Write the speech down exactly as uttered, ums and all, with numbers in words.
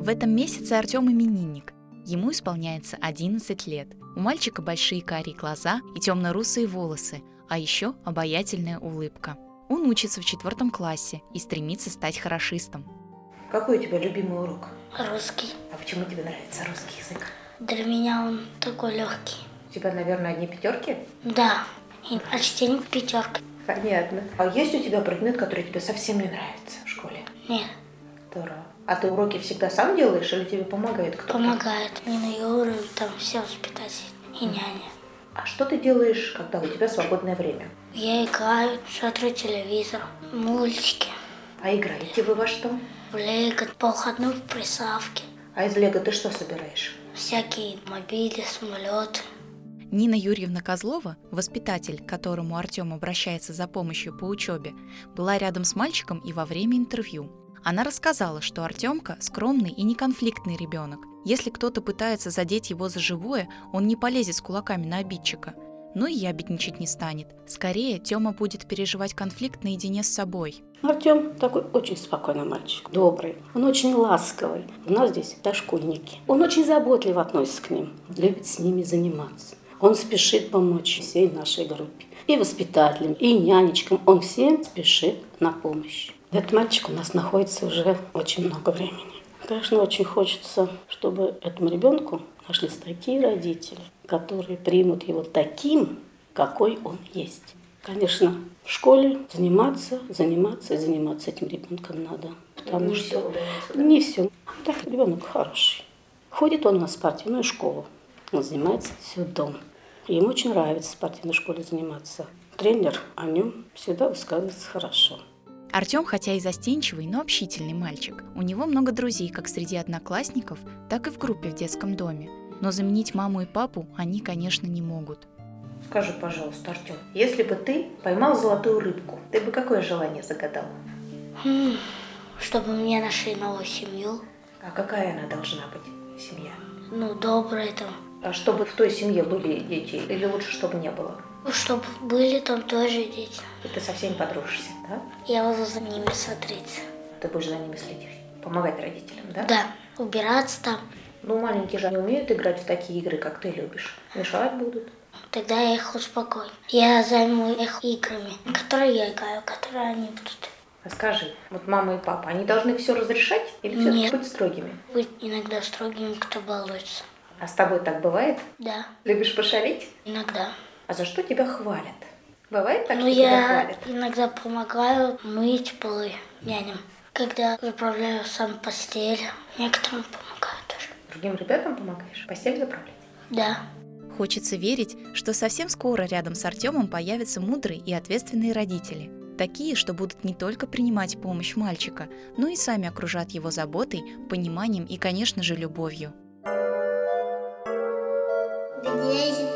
В этом месяце Артем именинник. Ему исполняется одиннадцать лет. У мальчика большие карие глаза и темно-русые волосы, а еще обаятельная улыбка. Он учится в четвертом классе и стремится стать хорошистом. Какой у тебя любимый урок? Русский. А почему тебе нравится русский язык? Для меня он такой легкий. У тебя, наверное, одни пятерки? Да, и а чтение пятерка. Понятно. А есть у тебя предмет, который тебе совсем не нравится в школе? Нет. Здорово. А ты уроки всегда сам делаешь или тебе помогает кто-то? Помогает. Нина Юрьевна, там все воспитатели и няня. А что ты делаешь, когда у тебя свободное время? Я играю, смотрю телевизор, мультики. А играете вы во что? В лего, по выходным в приставке. А из лего ты что собираешь? Всякие мобили, самолеты. Нина Юрьевна Козлова, воспитатель, к которому Артем обращается за помощью по учебе, была рядом с мальчиком и во время интервью. Она рассказала, что Артемка скромный и неконфликтный ребенок. Если кто-то пытается задеть его за живое, он не полезет с кулаками на обидчика. Но и ябедничать не станет. Скорее, Тёма будет переживать конфликт наедине с собой. Артем такой очень спокойный мальчик, добрый. Он очень ласковый. У нас здесь дошкольники. Он очень заботливо относится к ним, любит с ними заниматься. Он спешит помочь всей нашей группе. И воспитателям, и нянечкам. Он всем спешит на помощь. Этот мальчик у нас находится уже очень много времени. Конечно, очень хочется, чтобы этому ребенку нашлись такие родители, которые примут его таким, какой он есть. Конечно, в школе заниматься, заниматься и заниматься этим ребенком надо. Потому не что все удается, да? не все. Да, ребенок хороший. Ходит он на спортивную школу. Он занимается всю дом. И ему очень нравится в спортивной школе заниматься. Тренер о нем всегда высказывается хорошо. Артем, хотя и застенчивый, но общительный мальчик. У него много друзей как среди одноклассников, так и в группе в детском доме. Но заменить маму и папу они, конечно, не могут. Скажи, пожалуйста, Артем, если бы ты поймал золотую рыбку, ты бы какое желание загадал? Хм, чтобы мне нашли новую семью. А какая она должна быть, семья? Ну, добрая там. А чтобы в той семье были дети, или лучше, чтобы не было? Чтобы были там тоже дети. И ты со всеми подружишься, да? Я буду за ними смотреть. Ты будешь за ними следить, помогать родителям, да? Да, убираться там. Ну, маленькие же не умеют играть в такие игры, как ты любишь. Мешать будут. Тогда я их успокою. Я займу их играми, которые я играю, которые они будут. А скажи, вот мама и папа, они должны все разрешать или все-таки Нет. быть строгими? Быть иногда строгими, кто балуется. А с тобой так бывает? Да, Любишь пошалить? иногда. А за что тебя хвалят? Бывает так, Но что тебя я хвалят? иногда помогаю мыть полы няням. Когда заправляю сам постель, некоторым помогаю тоже. Другим ребятам помогаешь? Постель заправлять? Да. Хочется верить, что совсем скоро рядом с Артемом появятся мудрые и ответственные родители. Такие, что будут не только принимать помощь мальчика, но и сами окружат его заботой, пониманием и, конечно же, любовью. Где